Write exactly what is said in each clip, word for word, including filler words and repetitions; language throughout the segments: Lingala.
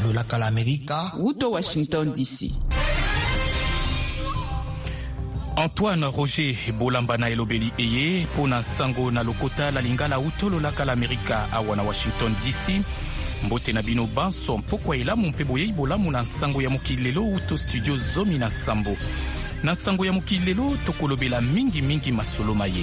lolaka la Amerika. Uto Washington D C. Antoine Roger Bolambana elobeli eye pona sango na lokota la lingala uto lolaka la Amerika awa na Washington D C. Mbote na bino banso mpokwa elamu mpe boyei bolamu na nsango ya mokilelo uto studio zomi na sambo. Na nsango ya mokilelo tokolobela mingi mingi masolo maye.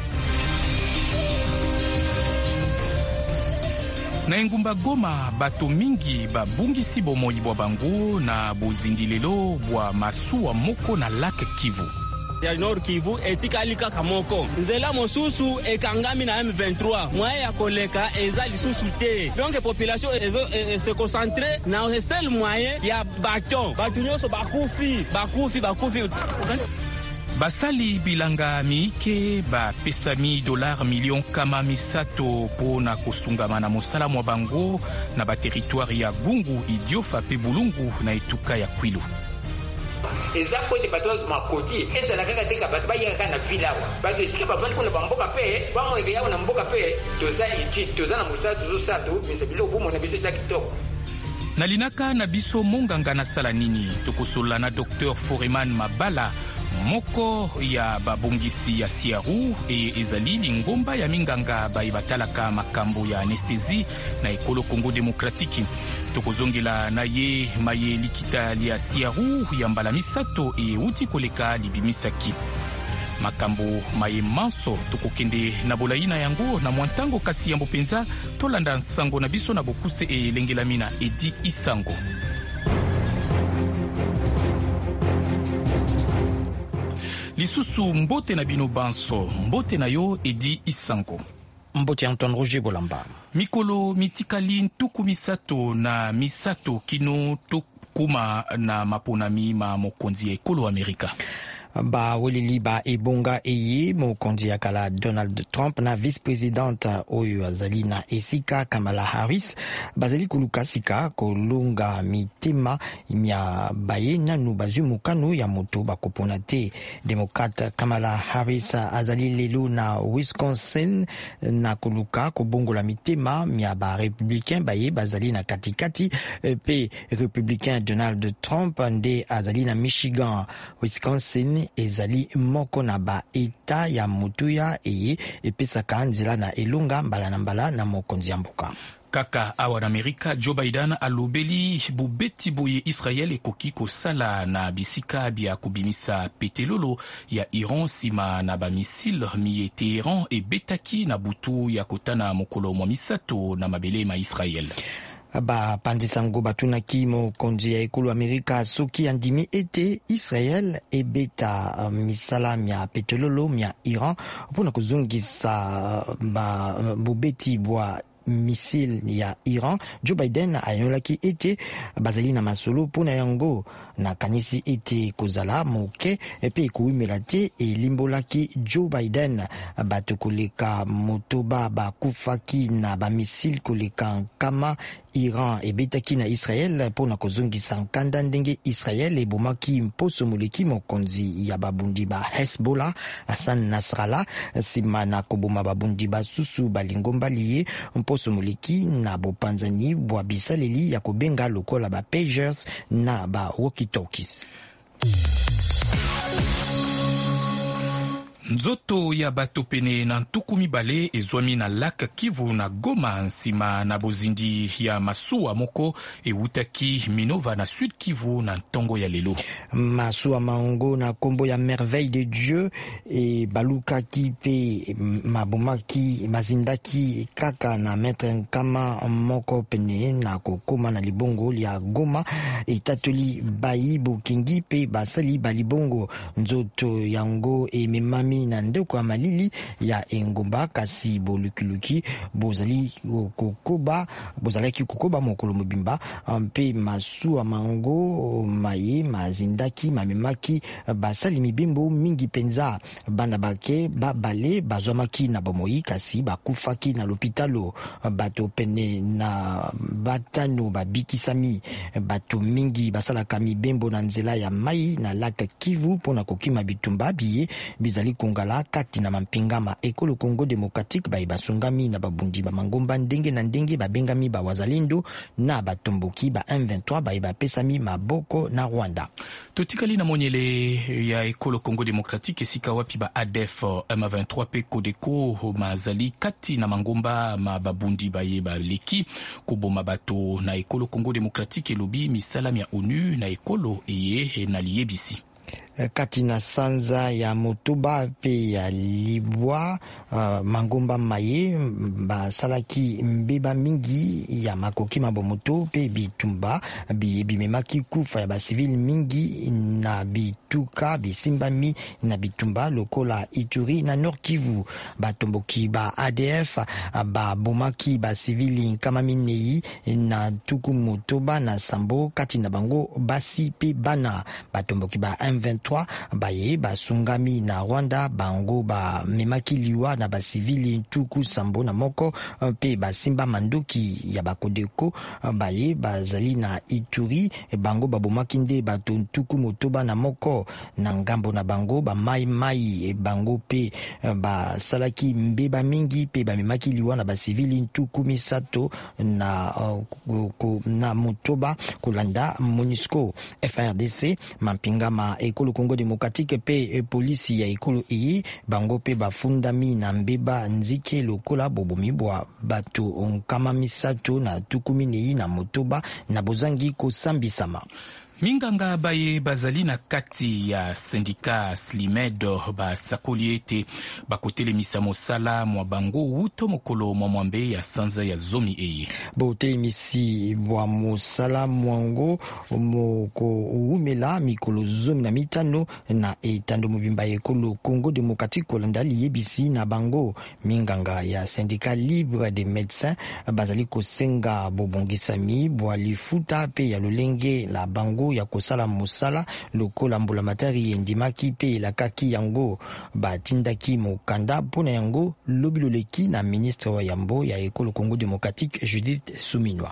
Na engumba Goma bato mingi babungisi bomoi bwa bango na bozindilelo bwa masuwa moko na Lake Kivu. Ya Nord Kivu etikali kaka moko. Nzela mosusu ekangami na M vingt-trois. Mwaye ya koleka eza lisusu te. Donc population ezo e, se concentre na seul moyen ya baton. Batu nyonso bakufi, bakufi, bakufi. Basali bilanga miike ba pesami dolar million kama misato po na kosungama na mosala mwa bango na ba territoire ya Gungu, Idiofa pe Bulungu na etuka ya Kwilu. Eza kote bato makoti esa la kaka teka bato bayaka na vilawa bato isika bavandi kuna bamboka pe bamo ege yawo na mboka pe toza iki toza na musala tuzo sato misabilo bumo na biso kitoko. Nalinaka na biso monganga na sala nini tokosola na Docteur Foreman Mabala moko ya babongisi ya Siaru e ezali lingomba ya minganga baibatalaka makambo ya anestesi na ekolo Kongo Demokratiki. Tokozongela na ye maye likita lia Siaru ya mbala misato e uti koleka libimisaki. Makambo maye manso tokokende na bolaina yango na mwantango kasi yambo penza tolanda nsango na biso na bokuse e lengelami na Edi Isango. Lisusu mbote na bino banso, mbote na yo Edi Isango. Mbote Antoine Roger Bolamba. Mikolo mitikali ntuku misato na misato kino tokuma na maponami ma mokonzi ya ekolo Amerika. Ba welili ba ebonga eye mokonzi ya kala Donald Trump na vice-presidente oyo azali na esika Kamala Harris bazali koluka sika kolunga mitema mia baye nanu bazwi mokano ya moto bakopona te. Demokrate Kamala Harris azali lelo na Wisconsin na koluka kobongola mitema mia ba républicain baye bazali na katikati pe républicain Donald Trump nde azali na Michigan. Wisconsin ezali moko na ba eta ya mutuya eye epesaka nzela na elunga mbala na mbala na mokonzi ya mboka. Kaka awa na Amerika, Joe Biden alobeli bubeti boye Israel ekoki kosala na bisika bia kubimisa petelolo ya Iran sima na ba misile miye Teheran ebetaki na butu ya kotana mokolo mwa misato na mabele ma Israel. Ba pandisango batunaki mokonzi ya ekolo Amerika soki andimi ete Israel ebeta uh, misala mia petrololo mia Iran pona kuzungisa ba uh, bubeti bwa missile ya Iran. Joe Biden ayonolaki ete bazali na masolo pona yango na kanisi ete kozala moke epe kuimela te elimbolaki Joe Biden bato koleka motoba bakufaki na ba missile koleka kama Iran ebetaki na Israel pona kozongisa nkanda ndenge Israel ebomaki mposo moleki mokonzi ya babundi ba Hezbollah Hassan Nasrallah sima na koboma babundi ba susu balingomba liye mposo moleki na bopanzani bwa bisaleli ya kobenga lokola ba pagers na ba walkie-talkies. Nzoto ya bato pene na ntuku mibale ezwami na Lake Kivu na Goma nsima na bozindi ya masuwa moko ewutaki Minova na Sud Kivu na ntongo ya lelo. Masuwa mango na kombo ya Merveille de Dieu e balukaki pe mabomaki mazindaki kaka na metre nkama moko pene na kokoma na libongo ya Goma etatoli bayi bokingi pe basali balibongo. Nzoto yango e memami na ndeko ya malili ya engomba kasi bolukuluki bozali kokoba bozalaki kokoba mokolo mobimba mpe masuwa mango maye mazindaki mamemaki basali mibimbo mingi penza bana bake babale bazwamaki na bomoi kasi bakufaki na lopitalo bato pene na batano babikisami bato mingi basalaka mibembo na nzela ya mai na Lake Kivu pona kokima bitumba biye bizali ekongala kati na mampingama ekolo Congo Democratique ba basungami na babundi ba mangomba ndenge na ndenge babengami ba wazalendo na batomboki ba M vingt-trois ba bapesami maboko na Rwanda. Totikali na monyele ya ekolo Congo Democratique esika wapi ba A D F M vingt-trois pe Kodeko mazali kati na mangomba ma babundi ba ye ba leki koboma bato na ekolo Congo Democratique elobi misalami ya ONU na ekolo eye na liyebisi. Kati na sanza ya Motoba pe ya Libwa uh, mangomba maye basalaki mbeba mingi ya makoki mabomoto pe bitumba bi bimemaki kufa ya basivili mingi na bituka bisimbami na bitumba lokola Ituri na Nord Kivu. Batomboki ba A D F ba bomaki basivili kama minei na tuku Motoba na Sambo kati na bango basi pe bana. Batomboki ba M vingt-trois baye basungami na Rwanda bango ba memaki liwa na basivili tuku Sambo na moko pe basimba mandoki ya bakodeko baye bazali na Ituri bango babomaki nde bato tuku Motoba na moko na ngambo na bango ba mai mai bango pe basalaki mbeba mingi pe bamemaki liwa na basivili tuku misato na uh, na Motoba kolanda MONUSCO. F R D C mampingama ekolo Congo Democratique pe polisi ya ekolo iyi bango pe bafundami na mbeba nzike lokola bobomi bwa bato nkama misato na tukumini na Motoba na bozangi kosambisama. Minganga baye bazali na kati ya sindika Slimed basakoli ete bakotelemisa mosala mwa bango wuto mokolo mwa mwambe ya sanza ya zomi eye. Botelemisi bwa mosala mwango moko umela mikolo zomi na mitano na etando mubimba ekolo Congo Democratique kolanda liyebisi na bango. Minganga ya sindika libre des médecins bazali kosenga bobongisami bwa lifuta pe ya lolenge la bango ya kosala musala lokola mbula matari endimaki pe lakaki yango batindaki mokanda pona yango lobiloleki na ministre wa yambo ya ekolo Congo Democratique Judith Suminwa.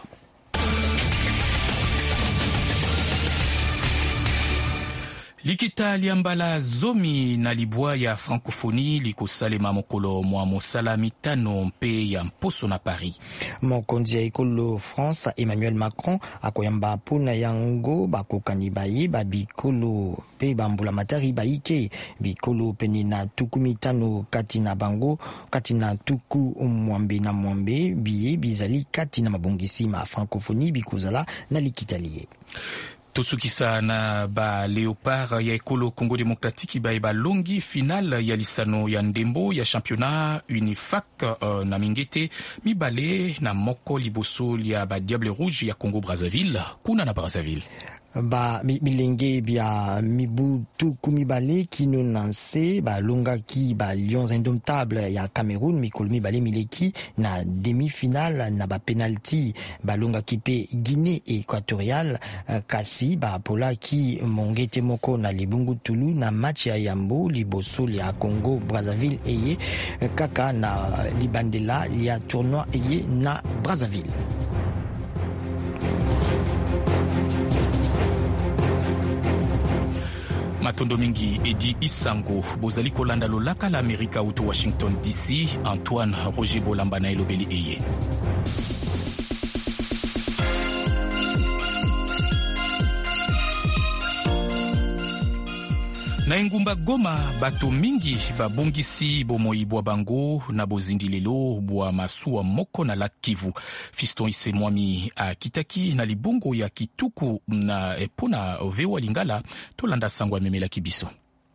Likita liambala zomi na libwa ya francophonie likosalema mokolo mwa mosala mitano mpe ya mposo na Paris. Mokonzi ya ekolo France Emmanuel Macron akoyamba pona yango bakokani baye babikolo pe bambula matari baike bikolo peni na tuku mitano kati na bango kati na tuku mwambe na mwambe biye bizali kati na mabongisi ma francophonie bikozala na likitalie. Tosukisa na ba Leopard ya ekolo Congo Democratique ba ba longi final ya lisano ya ndembo ya championnat Unifac uh, na mingete mibale na moko liboso ya ba Diable Rouge ya Congo Brazzaville kuna na Brazzaville. Ba bilenge bia mibutu kumibale kino nanse ba longa ki ba Lions Indomptables ya Cameroun mikolo mibale mileki na demi-finale na ba penalty ba longa ki pe Guinée Équatoriale kasi ba pola ki mongete moko na libungu tulu na match ya yambo liboso ya Congo Brazzaville eye kaka na libandela ya tournoi eye na Brazzaville. Matondo mingi Edi Isango bozali kolanda lolaka la Amerika uto Washington D C. Antoine Roger Bolamba na elobeli eye. Na engumba Goma bato mingi babongisi bomoi bwa bango na bozindi lelo bwa masuwa moko na la Kivu. Fiston Ise Mwami a kitaki na libongo ya kituku na epona vewa lingala tolanda sangwa memela kibiso.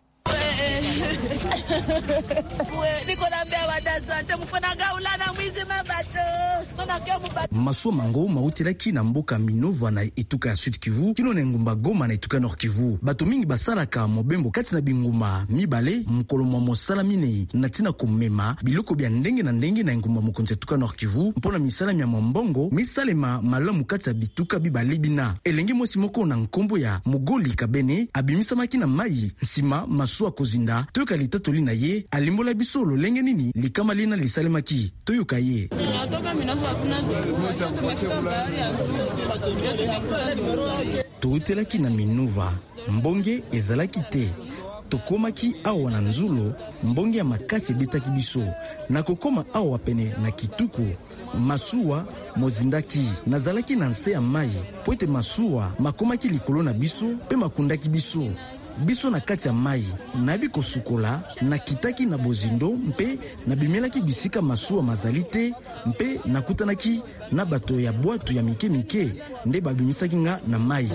Masuwa mango mautelaki na mboka Minova na etuka ya Sud Kivu kino na engumba Goma na etuka Nord Kivu. Bato mingi basalaka mobembo kati na bingumba mibale mukolo mwa mosala minei na tina komema biloko bya ndenge na ndenge na engumba mokonzi etuka Nord Kivu mpona misala mya mbongo misalema malamu kati ya bituka bibale bina. Elenge mosi moko na nkombo ya Mogoli Kabene abimisamaki na mai nsima masuwa kozinda toyoka litatoli na ye alimbola biso lolenge nini likama lina lisalemaki toyoka ye. Toutelaki na Minova mbonge ezalaki te tokomaki awa na nzulo mbongi ya makasi ebetaki biso na kokoma awa pene na Kituku masuwa mozindaki nazalaki na nse ya mai po ete masuwa makomaki likolo na biso mpe makundaki biso biso na kati ya mai nayebi kosukola nakitaki na bozindo mpe nabimelaki bisika masuwa mazali te mpe nakutanaki na bato ya bwatu ya mike mike nde babimisaki nga na mai.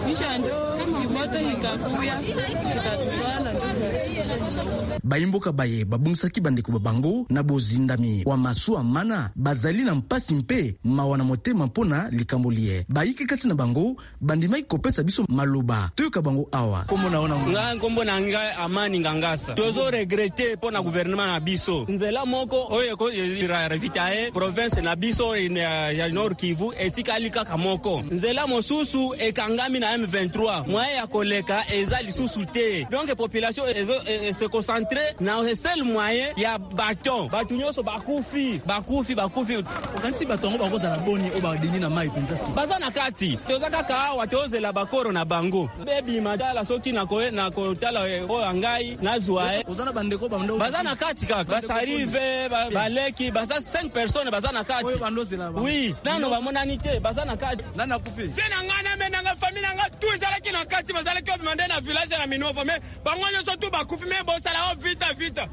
Bayimboka baye babungisaki bandeko babango na bozindami wa masuwa mana bazali na mpasi mpe mawa na motema mpona likambo lie bayiki kati na bango bandimaki kopesa biso maloba toyoka bango awa nga nkombo na nga Amani Ngangasa tozo regrete pona gouvernement na biso nzela moko oyo ko revitae province na biso ya Nord Kivu etikali kaka moko nzela mosusu ekangami na M vingt-trois mwaye ya koleka eza lisusu te donc population ezo se concentrer na seul moyen ya baton batu nyonso bakufi bakufi bakufi okanisi batongo bakoza na boni o badini na mai penza si baza na kati toza kaka awa tozela bakoro na bango bebi madala soki na ko na kotala o angai na zuae ozana bandeko bando baza na kati kaka basarive baleki baza cinq personnes baza na kati oui nano bamonani te baza na kati nana kufi fena ngana mena nga famille nga tout ezalaki na kati bazalaki obimande na village na Minova mais bango nyonso tu bakufi mais bosala o vita vita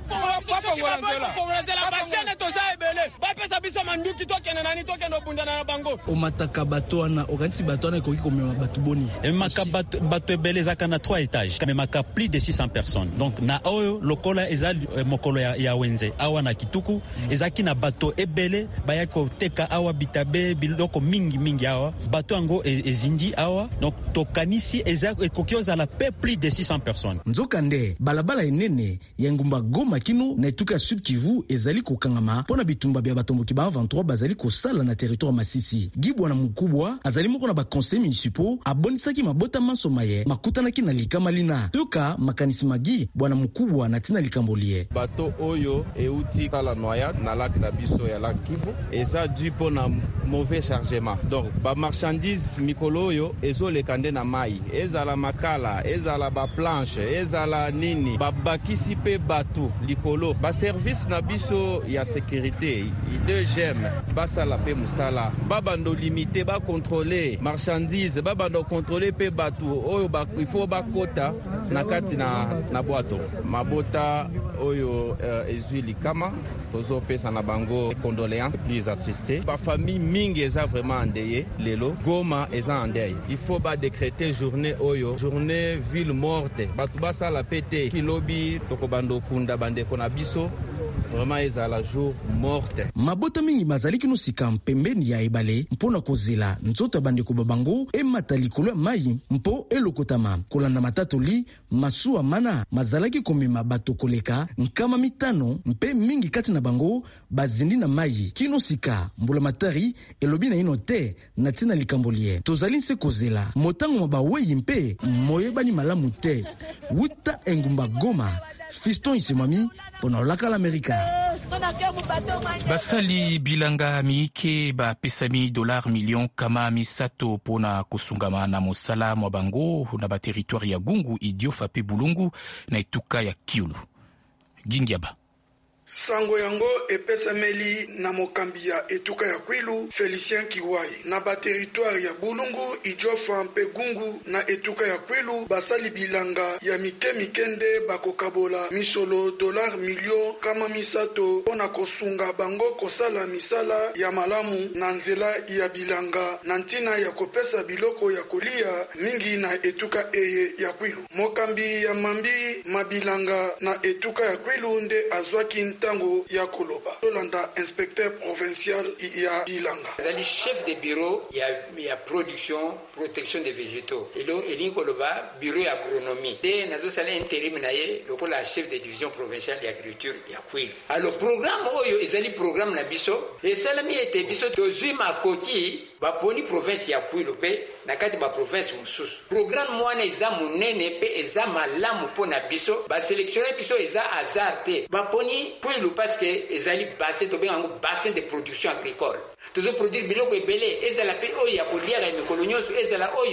fongola bashene toza ebele bapesa biso manduki tokende nani tokende obundana na bango omataka bato wana okanisi bato wana ekoki komema bato boni emaka bato ebele zaka na trois étages kamemaka plus de six cents personnes donc na oyo lokola eza mokolo ya, ya wenze awa na Kituku ezaki na bato ebele bayaki koteka awa bitabe biloko mingi mingi awa bato yango ezindi awa donc tokanisi eza ekoki ozala pe plus de six cents personnes nzokande balabala enene ya ngumba Goma kino na etuka Sud Kivu ezali kokangama pona bitumba bya batomboki ba vingt-trois bazali kosala na territoire Masisi Gibwa na mukubwa azali moko na ba conseil municipaux abonisaki mabota mansomaye makutanaki na likama lina toka makanisi magi bwana mukubwa na tina likambolie bato oyo euti kala noyade na lac na biso ya lac Kivu eza dû pona mauvais chargement donc ba marchandise mikolo oyo ezolekande na mai ezala makala ezala ba planche ezala nini babakisi pe bato likolo ba service na biso ya sécurité de gem basala pe musala babando limité ba contrôler marchandise babando contrôler pe bato oyo ba il faut ba kota na kati na na boato mabota oyo uh, ezui likama tozo pesa na bango condoléances plus attristé ba famille mingi eza vraiment endeuillé lelo Goma eza endeuil il faut ba décréter journée oyo journée ville morte batu basala pete kilobi tokobando kunda bande kona biso vraiment ezala jour morte mabota mingi mazali kino sika pembeni ya ebale mpona kozela nzoto bandeko babango emata likolo mai mpo elokotama kolanda matatoli masuwa mana mazalaki komema bato koleka nkama mitano mpe mingi kati na bango bazindi na mai kino sika mbula matari elobi na ino te na tina likambolie tozali nse kozela motango mabaweyi mpe moyebani malamu te wuta engumba Goma Fiston Isemami pona olaka l'Amerika basali bilanga miike ba pesami dollar million kama misato pona kusungama na mosala mwa bango na ba territoire ya Gungu Idiofa pe Bulungu na etuka ya Kiulu Gingiaba sango yango epesameli na mokambi ya etuka ya Kwilu Felicien Kiwai na ba territoire ya Bulungu Idiofa mpe Gungu na etuka ya Kwilu basali bilanga ya mike mikende bakokabola misolo dollar million kama misato pona kosunga bango kosala misala ya malamu na nzela ya bilanga na ntina ya kopesa biloko ya kolia mingi na etuka eye ya Kwilu mokambi ya mambi mabilanga na etuka ya Kwilu nde azwaki tango ya koloba tolanda inspecteur provincial ya bilanga le chef de bureau ya ya production protection des végétaux elo eli koloba bureau ya agronomie de nazo sala intérim naye lokola chef de division provinciale ya agriculture ya Kwilu alors programme oyo ezali programme na biso esalami ete biso tozima koti baponi province ya Kwilu pe na kati ba province mususu programme mwana eza munene pe eza malamu pona biso ba sélectionner biso eza hasard te baponi Kwilu parce que ezali bassin to benga bassin de production agricole tozo produire biloko ebele ezala pe oyo ya kolia ga mikolo nyonso ezala oyo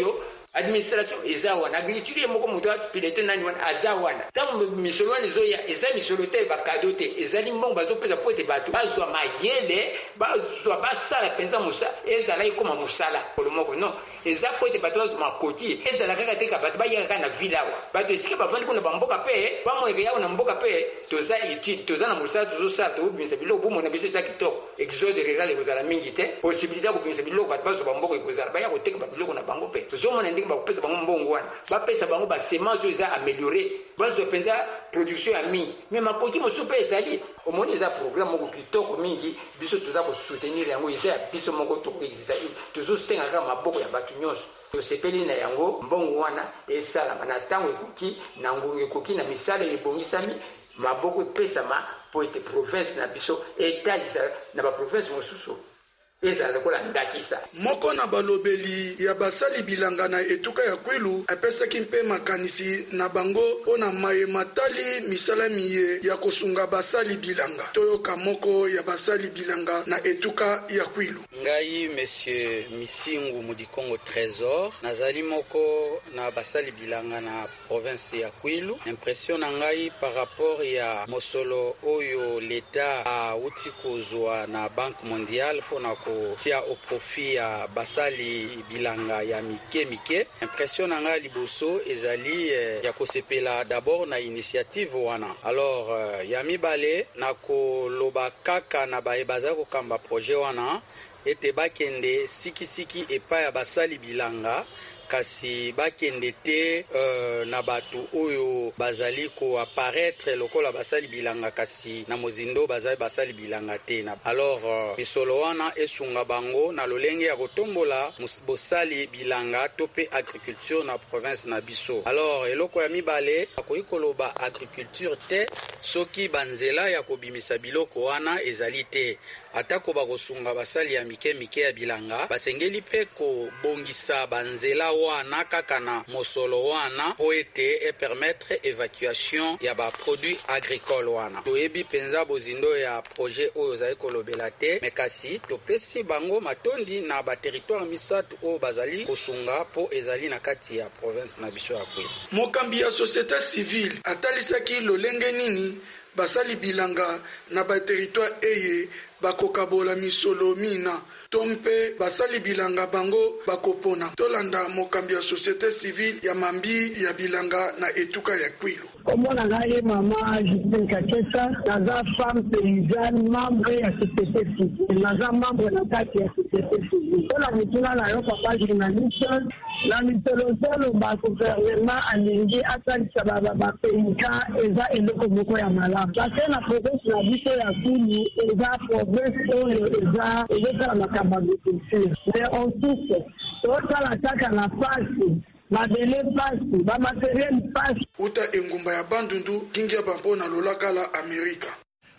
administration eza wana agriculture moko mutu pilote nani wana aza wana tango misolo wana ezoya eza misolo te bakado te ezali mbongo bazopesa po ete bato bazwa mayele bazwa basala mpenza mosala ezala ekoma mosala kolo moko non eza po ete bato bazwa makoti ezala kaka te ka bato bayaka kaka na ville awa bato esika bavandi kuna bamboka mpe bamoneke yawo na mboka mpe toza utile toza na mosala tozosala tobimisa biloko bomona biso eza kitoko exode rural ekozala mingi te possibilité ya kobimisa biloko bato bazwa bamboka ekozala baya koteka babiloko na bango mpe tozomona ndenge bakopesa bango mbongo wana bapesa bango basemence oyo eza amélioré bazwa mpenza production ya mingi me makoti mosusu mpe ezali omoni eza programme moko kitoko mingi biso toza kosoutenir yango eza ya biso moko tozosenga kaka maboko ya bato nyonso tosepeli na yango mbongo wana esalama na ntango ekoki na ngongo ekoki na misala ebongisami maboko epesama po ete province na biso etalisa na baprovince mosusu ezala lokola ndakisa moko na balobeli ya basali bilanga na etuka ya Kwilu apesaki mpe makanisi na bango mpona mayema tali misala miye ya kosunga basali bilanga toyoka moko ya basali bilanga na etuka ya Kwilu. Ngai monsieur Misingu Mudikongo Trésor nazali moko na basali bilanga na province ya Kwilu. Impression na ngai par rapport ya mosolo oyo l'État a uti kozwa na Banque mondiale mpona tia au profit ya basali bilanga ya mike mike. Impression na nga liboso ezali eh, ya kosepela d'abord na initiative wana. Alors euh, ya mibale na koloba kaka na bae baza kokamba projet wana ete bakende siki siki epa ya basali bilanga kasi bakende te uh, na batu oyo bazali ko apparaître lokola basali bilanga kasi na mozindo bazali basali bilanga te na. Alors uh, misolo wana esunga bango na lolenge ya kotombola bosali bilanga tope agriculture na province na biso. Alors eloko ya mibale akoyi koloba agriculture te soki banzela ya kobimisa biloko wana ezali te. Atako bakosunga basali ya mike mike ya bilanga basengeli pe ko bongisa banzela wana kaka na mosolo wana po ete e permettre évacuation ya ba produits agricoles wana. Toyebi penza bozindo ya projet oyo za ekolobela te mekasi topesi bango matondi na ba territoire misatu o bazali kosunga po ezali na kati ya province na biso ya Kwilu. Mokambi ya société civile atalisaki lolenge nini basali bilanga na ba territoire eye bakokabola misolo mina tompe basali bilanga bango bakopona. Tolanda mokambi ya société civile ya mambi ya bilanga na etuka ya Kwilu. Komona ngai mama Justin Kakesa naza femme paysanne membre ya société civile naza membre na kati ya société civile. Tola mutuna na yo papa journaliste na mitolozolo ba gouvernement alingi atalisa baba ba paysan eza eloko moko ya malamu. Parce na province na biso ya Kwilu eza province oyo eza eza na agriculture. Mais on touche totala taka na fasi madele pasi ba materiel pasi uta engumba ya bandundu kingia bampo na lolaka la Amerika.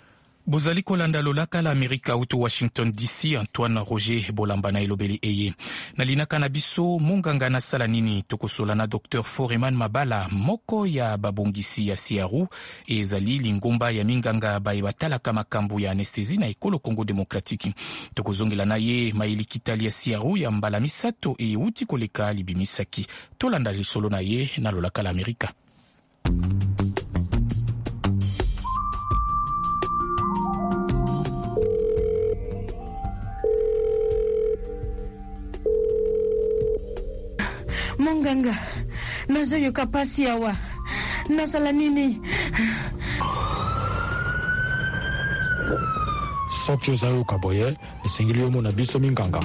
Bozali kolanda lolaka la Amerika utu Washington D C. Antoine Roger Bolamba na elobeli eye na linaka na biso monganga na sala nini tokosola na docteur Foreman Mabala moko ya babongisi ya Siaru ezali lingomba ya minganga baye batalaka makambo ya anesthésie na ekolo Congo Démocratique. Tokozongela na ye maili kitali ya Siaru ya mbala misato e uti koleka libimisaki tolanda lisolo na ye na lolaka la Amerika. Monganga, nazoyoka pasi awa. Nasala nini? Soki ozayoka boye, esengeli yo mona biso minganga.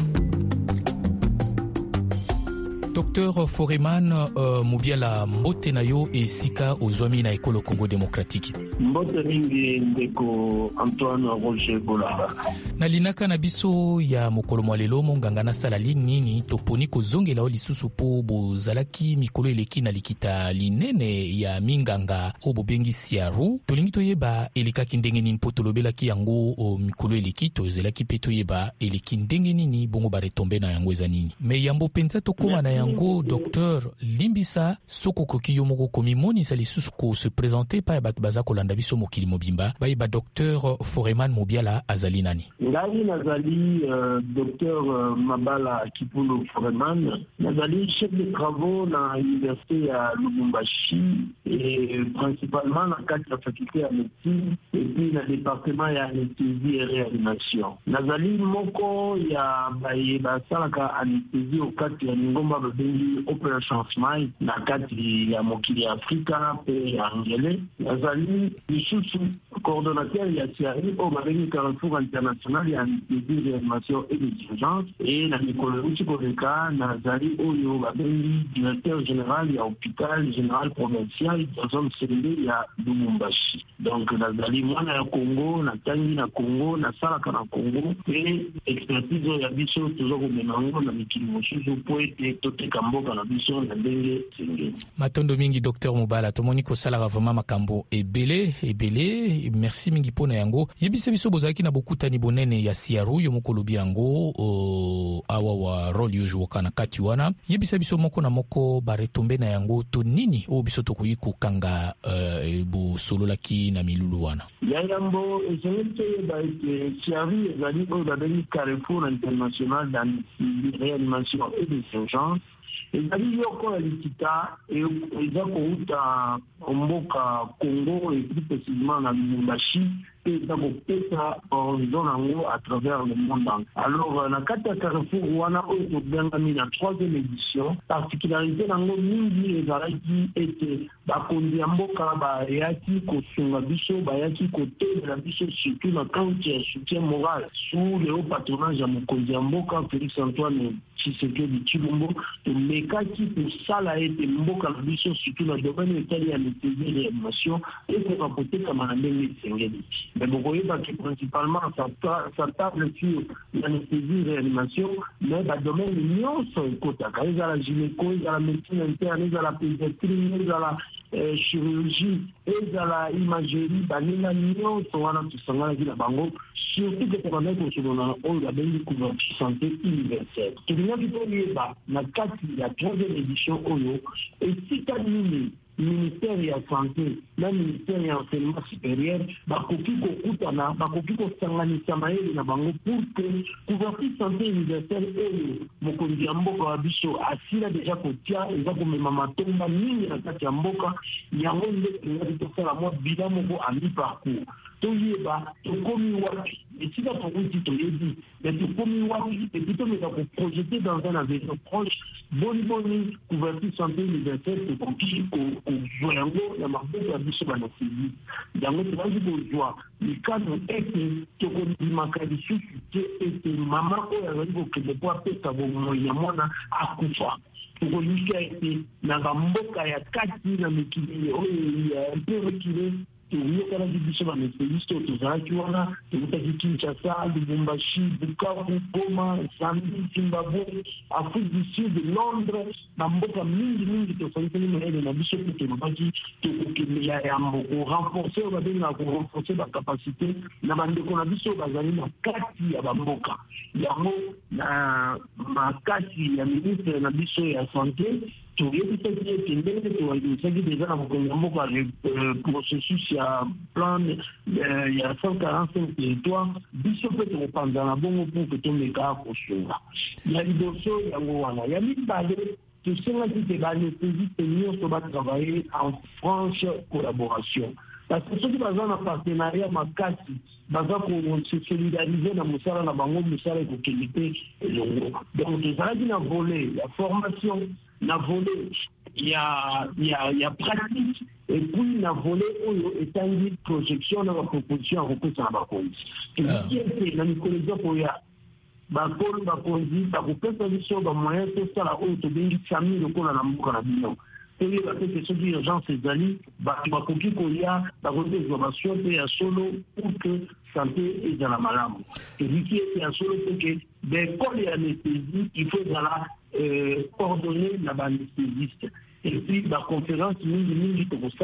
Docteur Foreman uh, Mubiala mbote na yo esika ozwami na ekolo Congo Démocratique. Mbote mingi ndeko Antoine Roger Bolamba. Na linaka na biso ya mokolo mwalelo monganga na sala nini toponi kozongela o lisusu po bozalaki mikolo eleki na likita linene ya minganga o bobengi Siaru. Tolingi toyeba elikaki ndenge nini po tolobelaki yango o mikolo eleki tozelaki pe toyeba eleki ndenge nini bongo baretombe na yango eza nini. Me yambo penza tokoma na yango yango docteur Limbisa soko koki yo moko komi monisa lisusu ko se présenter pa bato baza kolanda biso mokili mobimba ba ba docteur Foreman Mobiala azali nani? Ngai nazali euh, docteur euh, Mabala Kipulo Foreman, nazali chef de travaux na l'université à Lubumbashi et principalement na kati ya faculté ya médecine et puis na département ya anesthésie et réanimation. Nazali moko ya baye basalaka anesthésie au kati ya ngomba babengi Operation Smile na kati ya mokili ya Afrika pe ya Angele. Nazali lisusu coordonnateur ya C R I au babengi Carrefour International ya anesthésie réanimation et des urgences et na Mikolo Uchikoleka nazali oyo babengi directeur général ya hôpital général provincial dans zone Selende ya Lubumbashi. Donc nazali mwana ya Congo na tangi na Congo na salaka na Congo et expertise ya biso tozoko menango na mikili mosusu po ete toteka mboka na biso na ndenge sengeni. Matondo mingi docteur Mobala tomoni ko salaka vraiment makambo ebele ebele merci mingi pona yango yebisa biso bozaki na bokutani bonene ya siaru yo mokolobi yango o awa wa role yo jouka na kati wana yebisa biso moko na moko baretombe na yango to nini o biso to kuyi kukanga uh, bu sololaki na milulu wana ya yambo ezengete ba ete siaru ezali o babeli Carrefour International d'anesthésie réanimation et des urgences ezali yoko ya likita eza kouta mboka Congo et plus précisément na Lubumbashi et eza kopesa horizon yango à travers le monde. Alors na kati ya Carrefour wana oyo tobengami na troisième édition particularité nango mingi ezalaki ete bakonzi ya mboka bayaki kosunga biso bayaki kotebela biso surtout na kaunti ya soutien moral sous le haut patronage ya mokonzi ya mboka Félix Antoine Tshisekedi Tshilombo tomekaki kosala ete mboka na biso surtout na domaine etali ya anesthésie et réanimation ekoka kotekama na ndenge esengeli. Mais beaucoup qui principalement ça table sur l'anesthésie et réanimation, mais dans le domaine de l'union, il y a la gynéco, il y a la médecine interne, il y a la pédiatrie, il y a la euh, chirurgie, il y a la imagerie, il y a l'union, il y a la bango, surtout que pour mettre sur le label de couverture santé universelle. Tout le monde qui peut lire, la quatre, la troisième édition, et si tu as ministère ya santé na ministère ya enseignement supérieur bakoki kokutana bakoki kosanganisa mayele na bango pour que couverture santé universelle oyo mokonzi ya mboka wa biso asila deja kotia eza komema matomba mingi na kati ya mboka yango nde ezali tosala mwa bila moko a mi-parcours toyeba tokomi wapi esika tokuti toyebi mais tokomi wapi epi tomeka koprojete dans un avenir proche boni boni couverture santé universelle tokoki kozwa yango na maboko ya biso banasili yango tozali kozwa likano ete tokondimaka lisusu te ete mama oyo azali kokende po apesa bomoi ya mwana akufa tokolika ete na bamboka ya kati na mikili oyo ya mpe rekile toyokana biso banespécialiste tozalaki wana tokutaki Kinshasa, Lubumbashi, Bukavu, Goma, Zambie, Zimbabwe, Afrique du Sud, Londres, na mboka mingi mingi tosalikani mayele na biso mpe tolobaki tokokende ya yambo korenforce oyo babengaka korenforce bacapacité na bandeko na biso bazali na kati ya bamboka yango na makasi ya ministre na biso ya santé toyebisaki ete ndenge towakimisaki deja na mokonzi ya mboka processus ya plan ya cent quarante-cinq territoire biso mpe tokopanza na bongo mpo ke tomeka kosunga ya liboso yango wana ya mibale tosengaki te baanestésiste nyonso batravaille en franche collaboration parce que soki baza na partenariat makasi baza kose solidarize na mosala na bango mosala ekokende te elongo donc tozalaki na volet ya formation na volet ya ya ya pratique et puis na volet oyo etangi projection na baproposition ya kopesa na bakonzi toziki ete na mikolo ezoko ya bakolo bakonzi bakopesa biso bamoyen tosala oyo tobengi sami lokola na mboka na bino toyeba te ke soki urgence ezali bato bakoki koya bakoki kozwa basio mpe ya solo pour que santé ezala malamu toziki ete ya solo mpe ke baekole ya anesthésie il faut ezala coordonné na baanestésiste et puis baconférence mingi mingi tokosala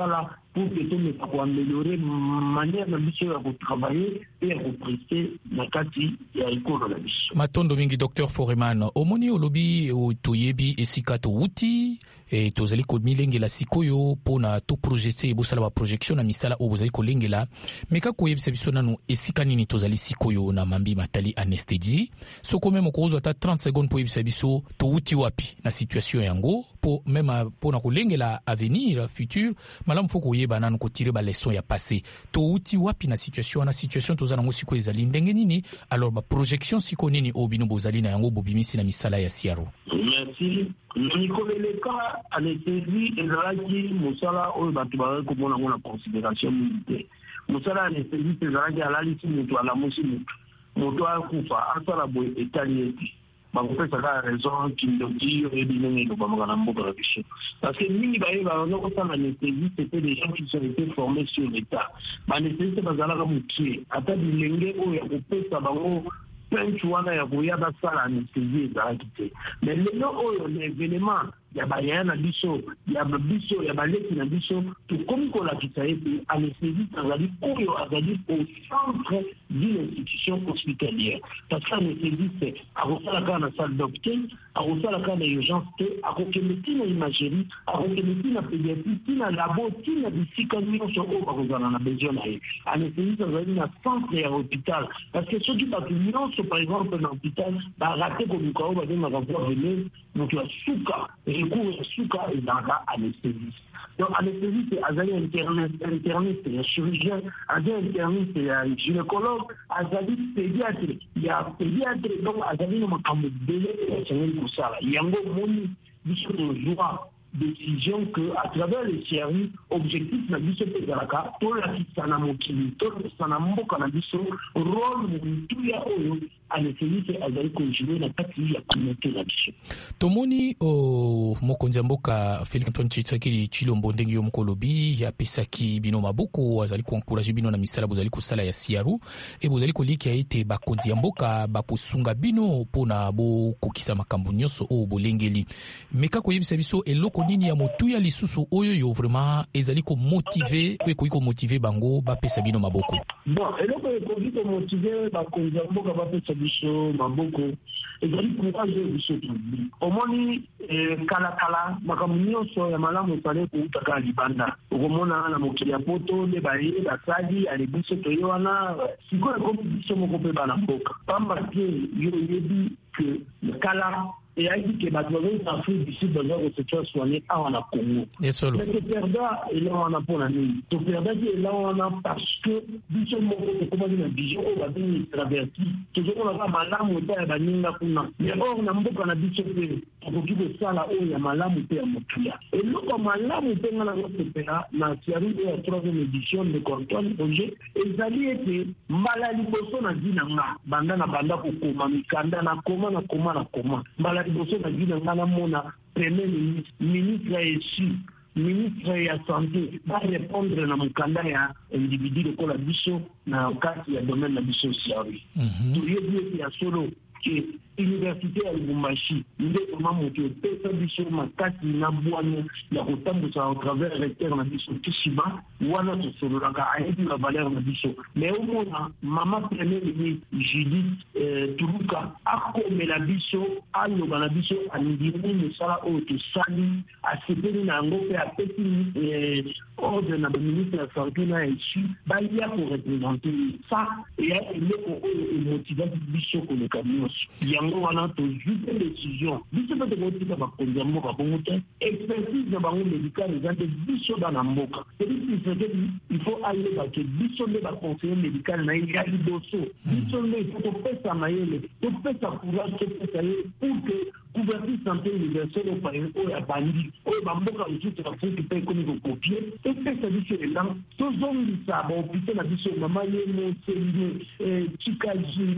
pour que tout le monde améliorer manière de travailler et de prester na kati ya école la biso. Matondo mingi Docteur Foreman, omoni olobi toyebi esika to uti e tozali ko milengela sikoyo pona to projeter bosala ba projection na misala o bozali ko lengela meka ko yebisa biso nanu esika nini tozali sikoyo na mambi matali anesthésie soko memo ko ata trente secondes po yebisa biso to uti wapi na situation yango po même pona ko lengela avenir futur malamu foko yeba nanu ko tirer ba leçon ya passé to uti wapi na situation na situation tozana ngo sikoyo ezali ndenge nini alors ba projection siko nini obino bozali na yango bobimisi na misala ya siaro. Merci. Nikoleleka anesthésie ezalaki mosala oyo bato bazali komona ngo na considération militaire. Mosala anesthésie ezalaki alalisi moto alamusi moto moto akufa asala boye etali ete bakopesaka raison kindoki oyebi ndenge elobamaka na mboka na biso parce que mingi bayeba baza kosala anesthésie c'était des gens qui sont été formés sur l'état baanesthésiste bazalaka mokie ata bilenge oyo ya kopesa bango pench wana ya koya basala anesthésie ezalaki te mais lelo oyo l'événement ya bayaya na biso ya biso ya baleki na biso tokomi kolakisa ete anesthésiste azali oyo azali au centre d'une institution hospitalière parce que anesthésiste akosala kaka na salle d'optique akosala kaka na urgence te akokende ntina imagerie akokende ntina pédiatrie ntina labo ntina bisika nyonso oyo bakozala na besoin na ye anesthésiste azali na centre ya hôpital parce que soki bato nyonso par exemple na hôpital barate komuka oyo babengaka voie veneuse moto ya suka recours ya suka ezalaka anesthésiste donc anesthésiste azali interniste ya chirurgien azali interniste ya gynécologue azali pédiatre ya pédiatre donc azali na makambo ebele esengeli kosala yango moni biso tozwa décision que à travers les services objectif na biso ezalaka tolakisa na mokili tolakisa na mboka na biso rôle motu ya oyo anesthésiste azali konjue na kati ya communauté na biso. Tomoni o mokonzi ya mboka Félix Antoine Tshisekedi Tshilombo ndenge yo mokolobi ya pesaki bino maboko azali ko encourager bino na misala bozali kosala ya siaru e bozali koliki ete bakonzi ya mboka bakosunga bino pona bo kokisa makambo nyonso o bolengeli meka ko yebisa biso eloko nini ya motu ya lisusu oyo yo vraiment ezali ko motiver ko ko ko motiver bango ba pesa bino maboko. Bon eloko ko ko motiver bakonzi ya mboka ba pesa biso maboko ezali courage biso tubi omoni kala kala makambo nyonso ya malamu esale koutaka libanda okomona na mokili ya poto nde baye basali ale biso toye wana sikoyo ekomi biso moko mpe bana mboka pamba te yo oyebi ke kala et a dit que Badouane a fait d'ici dans leur secteur soigné à la Congo. Mais le perda est là on a pour la nuit. Le perda est là on a parce que du seul moment que comment dire vision on va venir traverser. Toujours on a malamu au terre baninga kuna. Mais or on a beaucoup on a dit que pour qui de ça là où il y a malamu au terre motuya. Et là comme malamu au terre na notre pera na série de la troisième édition de Antoine Roger ezali ete mbala liboso na dina nga banda na banda ko koma mikanda na koma na koma na koma. Mbala liboso na dina nga na mona premier ministre ministre ici ministre ya santé va répondre na mukanda ya individu de kola biso na kati ya domaine na biso siawi. Tu yebi ya solo que université ya Lubumbashi nde koma moto pesa biso makati na bwana ya kotambusa au travers recteur na biso Kishiba wana tosololaka ayebi la valeur na biso mais au mona mama premier ministre Judith euh, Tuluka akomela biso aloba na biso andimi misala oyo tosali asepeli na yango mpe apesi euh, ordre na ministre ya santé na esu balia korepresente ça eya eloko oyo emotivaki biso koleka nyonso yango wana tojupe décision biso mpe tokotika bakonzi ya mboka bongo te expertise na bango médical eza nde biso bana mboka ebikisekedi il faut ayeba ke biso nde baconseiller médical na ye ya liboso biso nde ifo topesa mayele topesa courage topesa ye pour que couverture santé universelle oyo ya bandi oyo bamboka mosusu afrique mpe ekomi kokopie topesa biso elan tozongisa bahopitau na biso mama ye mosende chikaji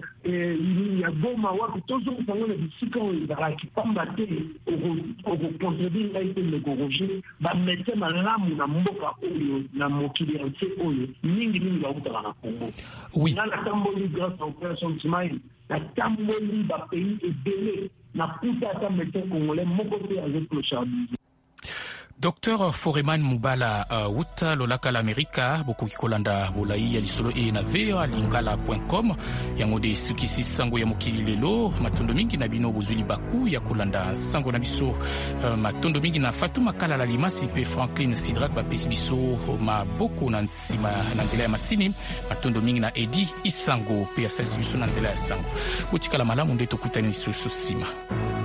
ya goma wapi tozongisa ngo na bisika oyo ezalaki pamba te okocontredire ngai te ndeko roger bamete malamu na mboka oyo na mokili ya nse oyo mingimingi bautaka na congo nga natamboli grâce à opération Smaïl natamboli bapays ebele na kuta ata médecin congolais moko te avec le charbon. Docteur Foreman Mubala uh, wuta lolaka la Amerika bokoki kolanda bolai ya lisolo e na vera lingala point com yango de sukisi sango ya mokili lelo matondo mingi na bino bozuli baku ya kolanda sango na biso uh, matondo mingi na Fatuma Kala la Limasi pe Franklin Sidrak ba pesi biso maboko na nsima na nzela ya masini matondo mingi na Edi Isango pe ya salisi biso na nzela ya sango utikala malamu ndeto kutani susu sima.